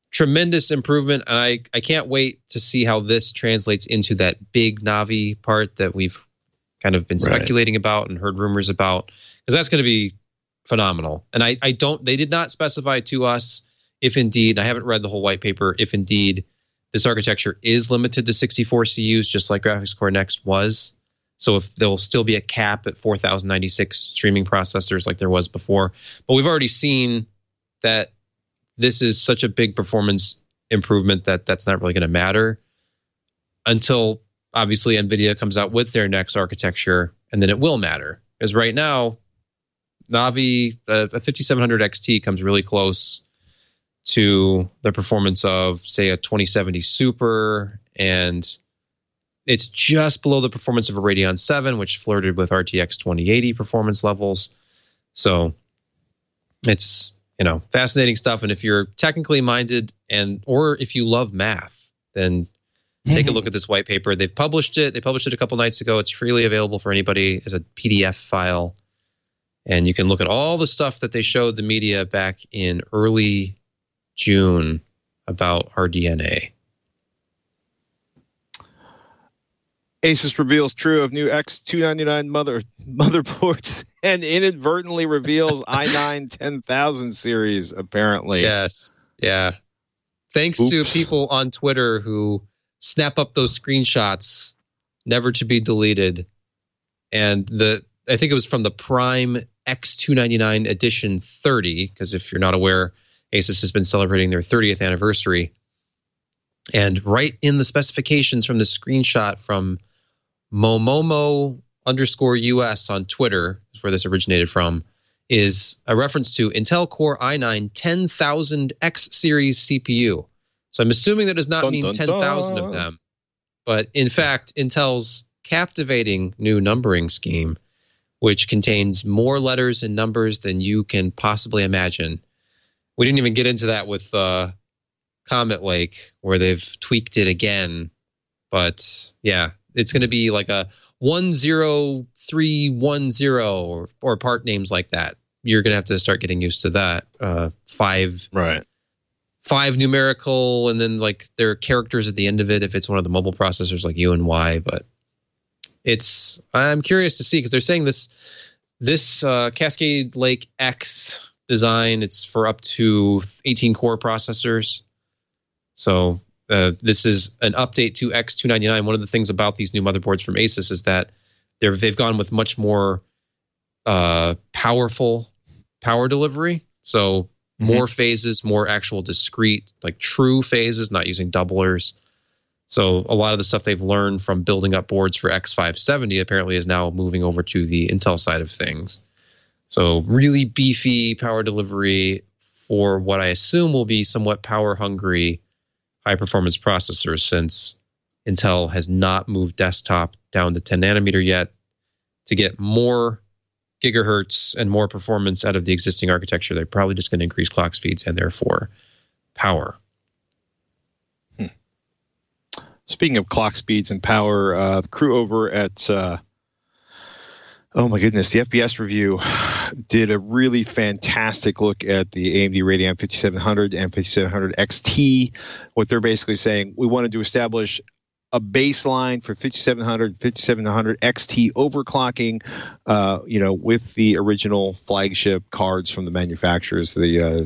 S4: tremendous improvement, and I can't wait to see how this translates into that big Navi part that we've kind of been speculating about and heard rumors about, because that's going to be phenomenal. And they did not specify to us if indeed, I haven't read the whole white paper, if indeed this architecture is limited to 64 CUs, just like Graphics Core Next was. So if there'll still be a cap at 4096 streaming processors like there was before. But we've already seen that this is such a big performance improvement that that's not really going to matter until obviously NVIDIA comes out with their next architecture, and then it will matter. Because right now, Navi, a 5700 XT comes really close to the performance of, say, a 2070 Super, and it's just below the performance of a Radeon 7, which flirted with RTX 2080 performance levels. So it's, fascinating stuff. And if you're technically minded or if you love math, then take a look at this white paper. They've published it. They published it a couple nights ago. It's freely available for anybody as a PDF file. And you can look at all the stuff that they showed the media back in early June about RDNA.
S1: Asus reveals true of new X299 motherboards and inadvertently reveals i9 10000 series, apparently.
S4: Yes. Yeah. Thanks to people on Twitter who snap up those screenshots, never to be deleted. And I think it was from the Prime X299 Edition 30, because if you're not aware, Asus has been celebrating their 30th anniversary. And right in the specifications from the screenshot from Momomo_US on Twitter, is where this originated from, is a reference to Intel Core i9 10000X series CPU. So I'm assuming that does not mean 10,000 of them. But in fact, Intel's captivating new numbering scheme, which contains more letters and numbers than you can possibly imagine. We didn't even get into that with Comet Lake, where they've tweaked it again. But yeah, it's going to be like a 10310 or part names like that. You're going to have to start getting used to that. Five numerical, and then like there are characters at the end of it if it's one of the mobile processors like U and Y. But I'm curious to see, because they're saying this Cascade Lake X design, it's for up to 18 core processors. So this is an update to X299. One of the things about these new motherboards from Asus is that they've gone with much more powerful power delivery. So more phases, more actual discrete, like true phases, not using doublers. So a lot of the stuff they've learned from building up boards for X570 apparently is now moving over to the Intel side of things. So really beefy power delivery for what I assume will be somewhat power hungry high-performance processors, since Intel has not moved desktop down to 10 nanometer yet to get more gigahertz and more performance out of the existing architecture. They're probably just going to increase clock speeds and therefore power.
S1: Speaking of clock speeds and power, the crew over at, the FPS Review did a really fantastic look at the AMD Radeon 5700 and 5700 XT. What they're basically saying, we wanted to establish a baseline for 5700, 5700 XT overclocking, with the original flagship cards from the manufacturers. They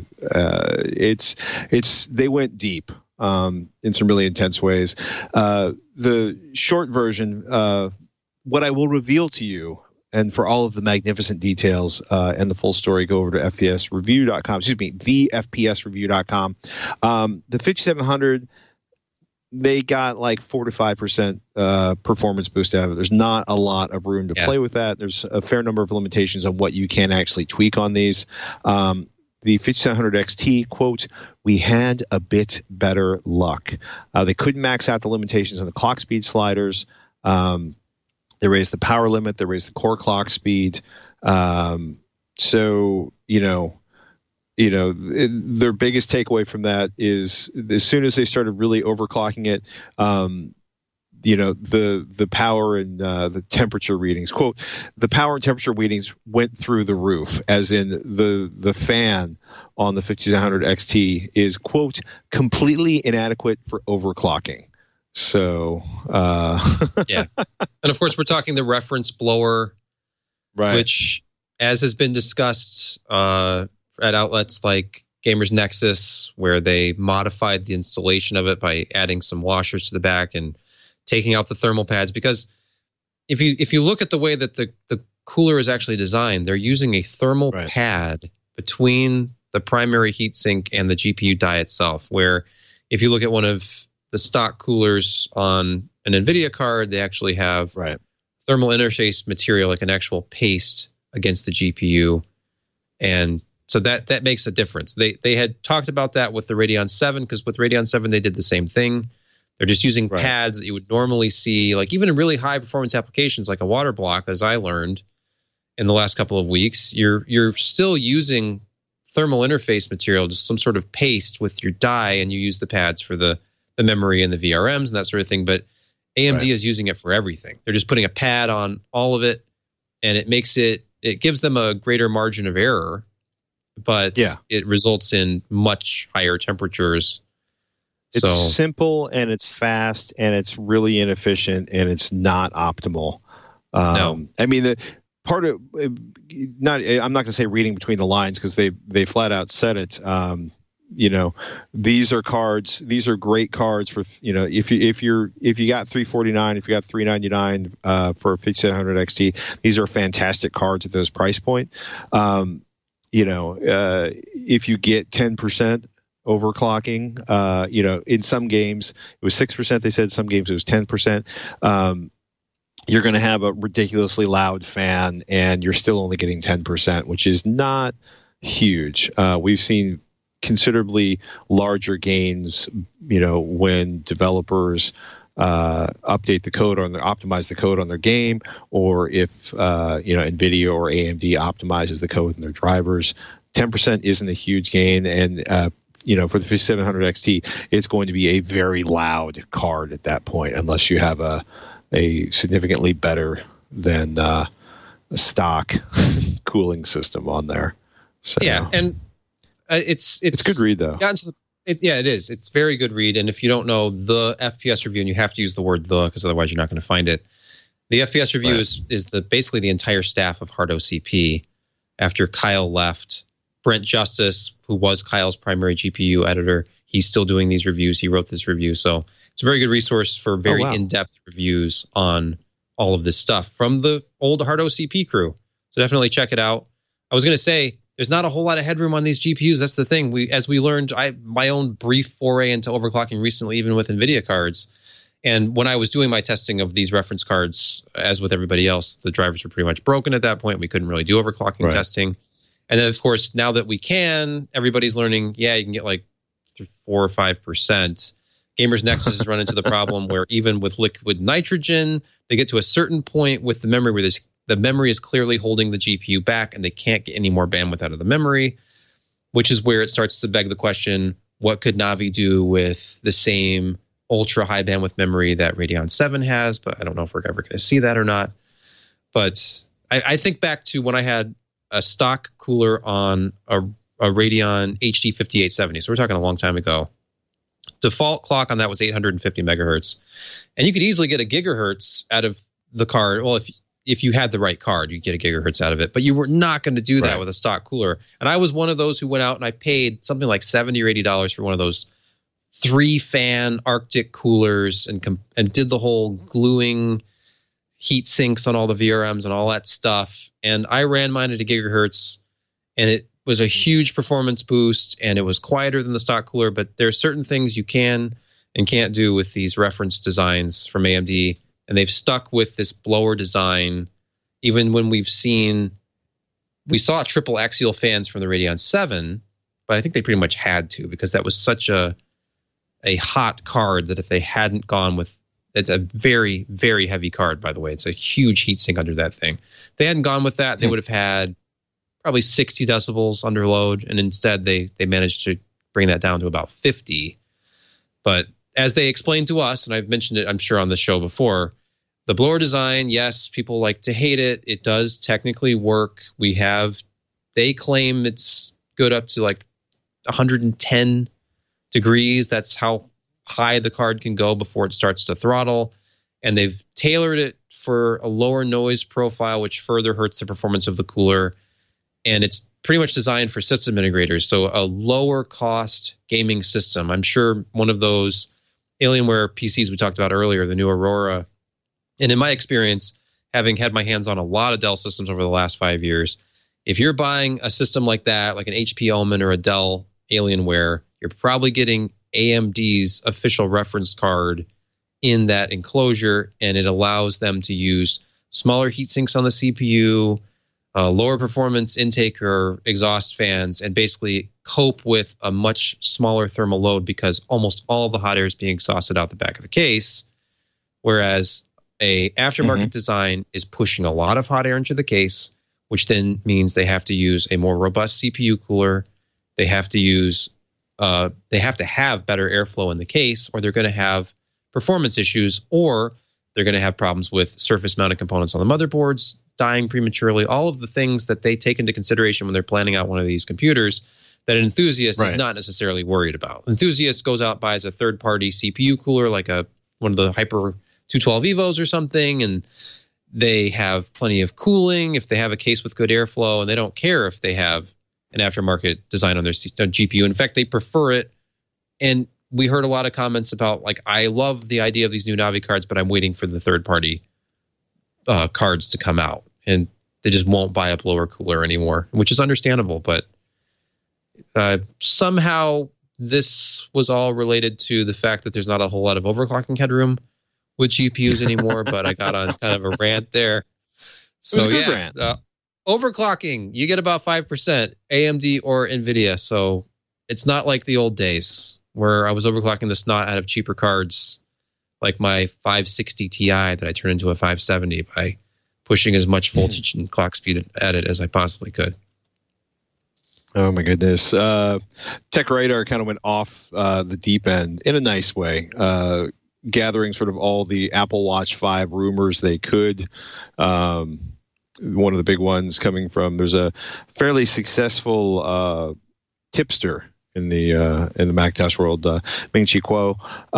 S1: went deep in some really intense ways. The short version, what I will reveal to you, and for all of the magnificent details and the full story, go over to fpsreview.com. The fpsreview.com. The 5700, they got like 4 to 5% performance boost out of it. There's not a lot of room to play with that. There's a fair number of limitations on what you can actually tweak on these. The 5700 XT, quote, we had a bit better luck. They couldn't max out the limitations on the clock speed sliders. They raised the power limit. They raised the core clock speed. Their biggest takeaway from that is as soon as they started really overclocking it, the power and the temperature readings. Quote, the power and temperature readings went through the roof, as in the fan on the 5700 XT is, quote, completely inadequate for overclocking. So,
S4: yeah. And of course, we're talking the reference blower,
S1: right,
S4: which, as has been discussed at outlets like Gamers Nexus, where they modified the installation of it by adding some washers to the back and taking out the thermal pads. Because if you look at the way that the cooler is actually designed, they're using a thermal pad between the primary heatsink and the GPU die itself, where if you look at one of the stock coolers on an NVIDIA card, they actually have thermal interface material, like an actual paste against the GPU. And so that makes a difference. They had talked about that with the Radeon 7, because with Radeon 7, they did the same thing. They're just using pads that you would normally see, like even in really high performance applications like a water block, as I learned in the last couple of weeks, you're still using thermal interface material, just some sort of paste with your die, and you use the pads for the memory and the VRMs and that sort of thing. But AMD is using it for everything. They're just putting a pad on all of it, and it gives them a greater margin of error, but it results in much higher temperatures.
S1: It's simple, and it's fast, and it's really inefficient, and it's not optimal.
S4: No.
S1: I mean, the part of I'm not going to say reading between the lines, because they flat out said it. These are cards. These are great cards for if you got $349, if you got $399 for a 5700 XT. These are fantastic cards at those price point. If you get 10% overclocking, in some games it was 6%. They said some games it was 10%. You're going to have a ridiculously loud fan, and you're still only getting 10%, which is not huge. We've seen considerably larger gains, when developers update the code or optimize the code on their game, or if NVIDIA or AMD optimizes the code in their drivers. 10% isn't a huge gain, and for the 5700 XT, it's going to be a very loud card at that point, unless you have a significantly better than stock cooling system on there. So
S4: yeah, and it's
S1: a good read though.
S4: It is. It's a very good read. And if you don't know the FPS review, and you have to use the word "the" because otherwise you're not going to find it. The FPS review is basically the entire staff of Hard OCP. After Kyle left, Brent Justice, who was Kyle's primary GPU editor, he's still doing these reviews. He wrote this review, so it's a very good resource for very in-depth reviews on all of this stuff from the old Hard OCP crew. So definitely check it out. I was going to say, there's not a whole lot of headroom on these GPUs. That's the thing. As we learned, my own brief foray into overclocking recently, even with NVIDIA cards. And when I was doing my testing of these reference cards, as with everybody else, the drivers were pretty much broken at that point. We couldn't really do overclocking testing. And then, of course, now that we can, everybody's learning, you can get like 4 or 5%. Gamers Nexus has run into the problem where even with liquid nitrogen, they get to a certain point with the memory where the memory is clearly holding the GPU back, and they can't get any more bandwidth out of the memory, which is where it starts to beg the question, what could Navi do with the same ultra high bandwidth memory that Radeon 7 has? But I don't know if we're ever going to see that or not. But I think back to when I had a stock cooler on a Radeon HD 5870. So we're talking a long time ago. Default clock on that was 850 megahertz. And you could easily get a gigahertz out of the card. Well, if you had the right card, you'd get a gigahertz out of it. But you were not going to do that with a stock cooler. And I was one of those who went out and I paid something like $70 or $80 for one of those 3-fan Arctic coolers and did the whole gluing heat sinks on all the VRMs and all that stuff. And I ran mine at a gigahertz, and it was a huge performance boost, and it was quieter than the stock cooler. But there are certain things you can and can't do with these reference designs from AMD, and they've stuck with this blower design. Even when we saw triple axial fans from the Radeon 7, but I think they pretty much had to, because that was such a hot card that if they hadn't gone with, it's a very, very heavy card, by the way. It's a huge heatsink under that thing. If they hadn't gone with that, they would have had probably 60 decibels under load, and instead they managed to bring that down to about 50. But as they explained to us, and I've mentioned it, I'm sure, on the show before, the blower design, yes, people like to hate it. It does technically work. They claim it's good up to like 110 degrees. That's how high the card can go before it starts to throttle. And they've tailored it for a lower noise profile, which further hurts the performance of the cooler. And it's pretty much designed for system integrators, so a lower cost gaming system. I'm sure one of those Alienware PCs we talked about earlier, the new Aurora. And in my experience, having had my hands on a lot of Dell systems over the last 5 years, if you're buying a system like that, like an HP Omen or a Dell Alienware, you're probably getting AMD's official reference card in that enclosure, and it allows them to use smaller heat sinks on the CPU, lower performance intake or exhaust fans, and basically cope with a much smaller thermal load because almost all of the hot air is being exhausted out the back of the case, whereas a aftermarket design is pushing a lot of hot air into the case, which then means they have to use a more robust CPU cooler. They have to have better airflow in the case, or they're going to have performance issues, or they're going to have problems with surface mounted components on the motherboards dying prematurely, all of the things that they take into consideration when they're planning out one of these computers that an enthusiast is not necessarily worried about. Enthusiast goes out, buys a third-party CPU cooler like one of the Hyper 212 Evos or something, and they have plenty of cooling if they have a case with good airflow, and they don't care if they have an aftermarket design on their GPU. In fact, they prefer it. And we heard a lot of comments about, like, I love the idea of these new Navi cards, but I'm waiting for the third-party cards to come out. And they just won't buy a blower cooler anymore, which is understandable. But somehow this was all related to the fact that there's not a whole lot of overclocking headroom with GPUs anymore, but I got on kind of a rant there. So,
S1: it was a good rant.
S4: Overclocking, you get about 5%, AMD or NVIDIA. So it's not like the old days where I was overclocking the snot out of cheaper cards like my 560 Ti that I turned into a 570 by pushing as much voltage and clock speed at it as I possibly could.
S1: Oh, my goodness. Tech Radar kind of went off the deep end in a nice way, gathering sort of all the Apple Watch 5 rumors they could. One of the big ones coming from, there's a fairly successful tipster in the Macintosh world, Ming-Chi Kuo.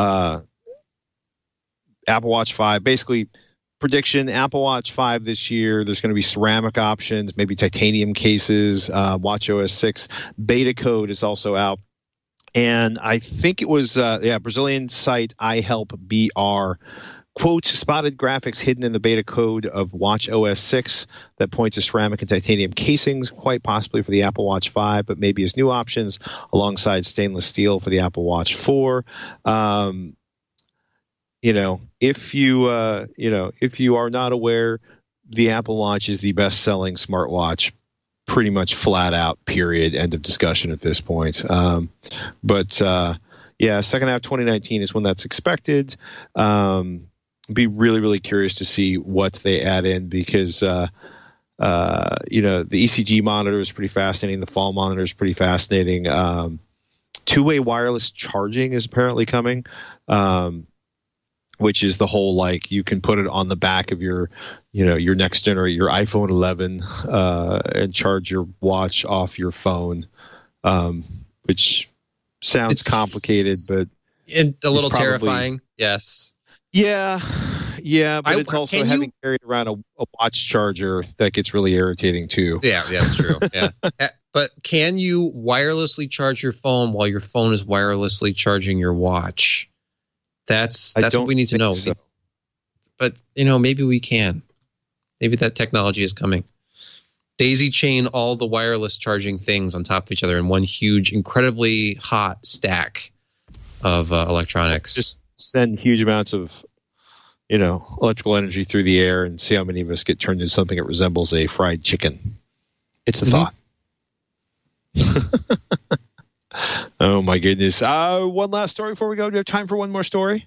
S1: Apple Watch 5, basically prediction, Apple Watch 5 this year, there's going to be ceramic options, maybe titanium cases, Watch OS 6. Beta code is also out. And I think it was, Brazilian site iHelpBR quote, spotted graphics hidden in the beta code of Watch OS 6 that point to ceramic and titanium casings, quite possibly for the Apple Watch 5, but maybe as new options alongside stainless steel for the Apple Watch 4. If you are not aware, the Apple Watch is the best-selling smartwatch, pretty much flat out, period, end of discussion at this point. Second half 2019 is when that's expected. Be really, really curious to see what they add in because, the ECG monitor is pretty fascinating. The fall monitor is pretty fascinating. Two-way wireless charging is apparently coming, which is the whole, like, you can put it on the back of your next generation, your iPhone 11, and charge your watch off your phone, which sounds complicated, but
S4: a little terrifying. Yes.
S1: Yeah, but it's also having carried around a watch charger that gets really irritating too.
S4: Yeah, that's true. Yeah, but can you wirelessly charge your phone while your phone is wirelessly charging your watch? That's what we need to know. So. But maybe we can. Maybe that technology is coming. Daisy chain all the wireless charging things on top of each other in one huge, incredibly hot stack of electronics. Just
S1: send huge amounts of, electrical energy through the air and see how many of us get turned into something that resembles a fried chicken. It's a thought. Oh my goodness. One last story before we go. Do you have time for one more story?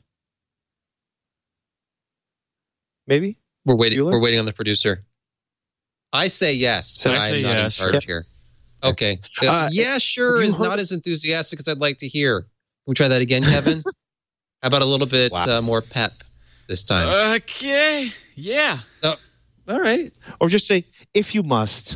S1: Maybe?
S4: We're waiting. Bueller? We're waiting on the producer. I say yes, but I'm not in charge here. Okay. Sure is not as enthusiastic as I'd like to hear. Can we try that again, Kevin? How about a little bit more pep this time?
S5: Okay. Yeah.
S4: Oh, all right.
S1: Or just say, if you must.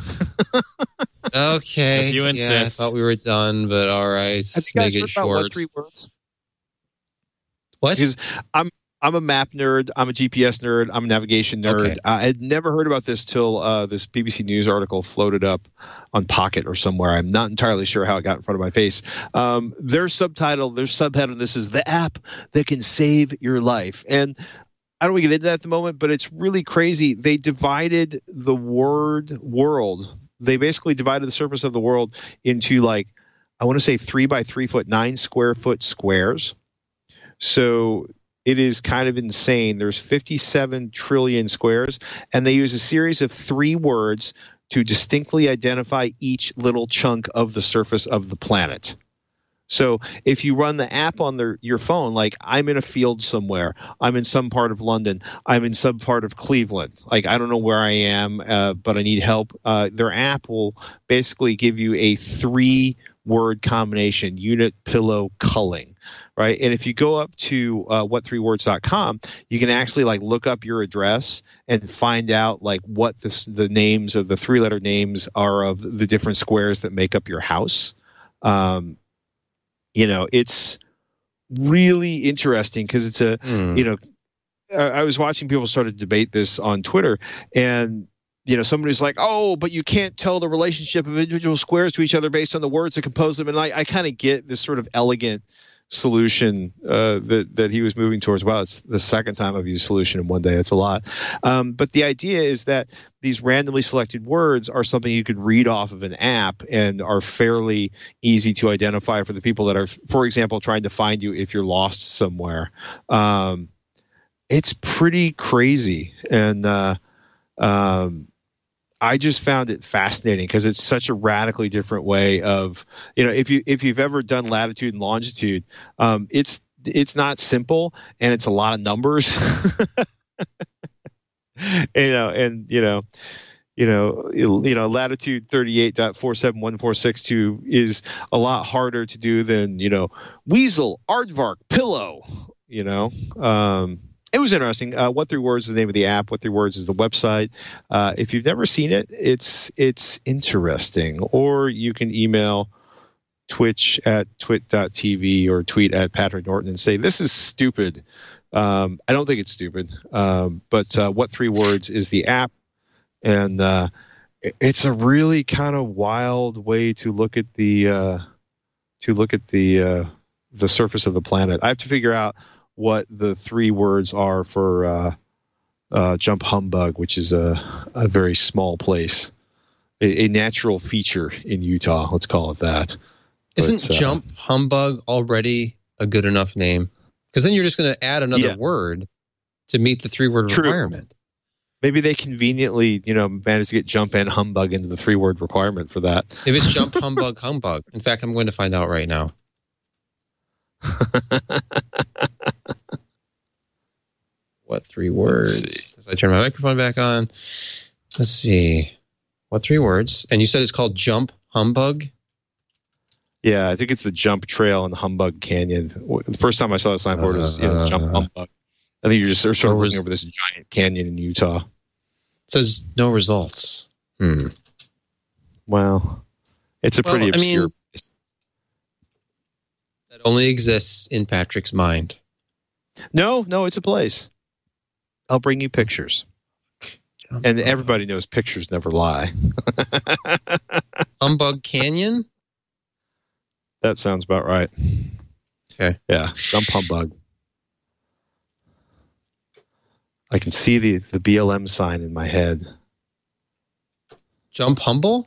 S4: Okay.
S5: If you insist.
S4: Yeah, I thought we were done, but all right.
S1: Have you guys
S4: Make
S1: heard
S4: it
S1: about
S4: short.
S1: What 3 Words?
S4: What?
S1: Because I'm a map nerd. I'm a GPS nerd. I'm a navigation nerd.
S4: Okay.
S1: I had never heard about this till this BBC News article floated up on Pocket or somewhere. I'm not entirely sure how it got in front of my face. Their subtitle, this is the app that can save your life. And I don't want to get into that at the moment, but it's really crazy. They divided the word world. They basically divided the surface of the world into I want to say 3 by 3 foot, 9 square foot squares. So it is kind of insane. There's 57 trillion squares, and they use a series of 3 words to distinctly identify each little chunk of the surface of the planet. So if you run the app on your phone, I'm in a field somewhere, I'm in some part of London, I'm in some part of Cleveland, I don't know where I am, but I need help. Their app will basically give you a 3-word combination, unit, pillow, culling, right? And if you go up to what3words.com, you can actually look up your address and find out what the names of the 3-letter names are of the different squares that make up your house. It's really interesting because it's I was watching people start to debate this on Twitter, and somebody's like, oh, but you can't tell the relationship of individual squares to each other based on the words that compose them. And I kind of get this sort of elegant solution that he was moving towards. Wow, it's the second time I've used solution in one day. It's a lot. But the idea is that these randomly selected words are something you could read off of an app and are fairly easy to identify for the people that are, for example, trying to find you if you're lost somewhere. It's pretty crazy. And I just found it fascinating because it's such a radically different way of, if you've ever done latitude and longitude, it's not simple and it's a lot of numbers. Latitude 38.471462 is a lot harder to do than, weasel, aardvark, pillow, It was interesting. What 3 Words is the name of the app. What 3 Words is the website. If you've never seen it, it's interesting. Or you can email Twitch at twit.tv or tweet at Patrick Norton and say, this is stupid. I don't think it's stupid. But What 3 Words is the app. And it's a really kind of wild way to look at the surface of the planet. I have to figure out what the 3 words are for Jump Humbug, which is a very small place, a natural feature in Utah. Let's call it that.
S4: Isn't Jump Humbug already a good enough name? Because then you're just going to add another word to meet the 3-word requirement.
S1: Maybe they conveniently, managed to get Jump and Humbug into the 3-word requirement for that.
S4: If it's Jump Humbug Humbug. In fact, I'm going to find out right now. What 3 words? As I turn my microphone back on. Let's see. What 3 words? And you said it's called Jump Humbug?
S1: Yeah, I think it's the Jump Trail in the Humbug Canyon. The first time I saw the signboard was Jump Humbug. I think you're just sort of looking over this giant canyon in Utah.
S4: It says no results.
S1: Well, it's a pretty obscure place.
S4: That only exists in Patrick's mind.
S1: No, it's a place. I'll bring you pictures. And everybody knows pictures never lie.
S4: Humbug Canyon?
S1: That sounds about right.
S4: Okay.
S1: Yeah, Jump Humbug. I can see the BLM sign in my head.
S4: Jump Humble?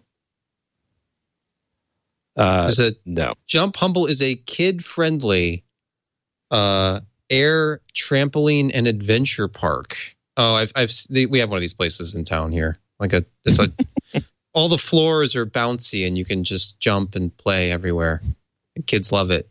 S1: No.
S4: Jump Humble is a kid-friendly air trampoline and adventure park. Oh, we have one of these places in town here. All the floors are bouncy and you can just jump and play everywhere. And kids love it.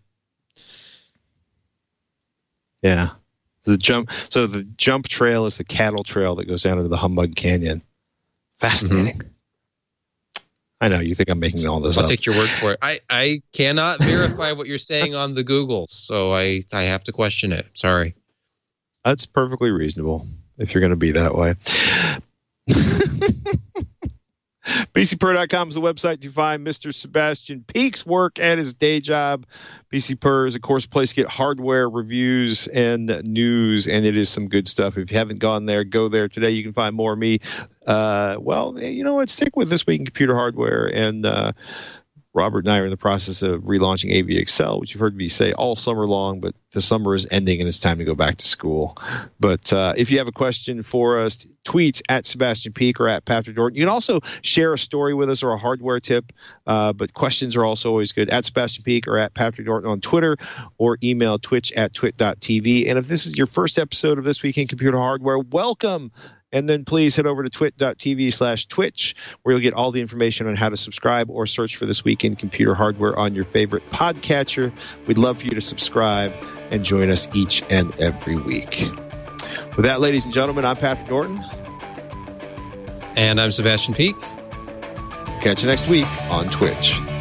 S1: Yeah. The jump trail is the cattle trail that goes down into the Humbug Canyon. Fascinating. I know you think I'm making all this
S4: I'll
S1: up.
S4: take your word for it. I cannot verify what you're saying on the Googles, so I have to question it. Sorry.
S1: That's perfectly reasonable if you're going to be that way. PCPer.com is the website to find Mr. Sebastian Peak's work at his day job. PCPer is, of course, a place to get hardware reviews and news, and it is some good stuff. If you haven't gone there, go there today. You can find more of me. Well, you know what? Stick with This Week in Computer Hardware, and Robert and I are in the process of relaunching AVXL, which you've heard me say all summer long, but the summer is ending and it's time to go back to school. But if you have a question for us, tweets at Sebastian Peak or at Patrick Dorton. You can also share a story with us or a hardware tip, but questions are also always good at Sebastian Peak or at Patrick Dorton on Twitter, or email twitch@twit.tv. And if this is your first episode of This Week in Computer Hardware, welcome. And then please head over to twit.tv/Twitch, where you'll get all the information on how to subscribe or search for This Week in Computer Hardware on your favorite podcatcher. We'd love for you to subscribe and join us each and every week. With that, ladies and gentlemen, I'm Patrick Norton.
S4: And I'm Sebastian Peak.
S1: Catch you next week on Twitch.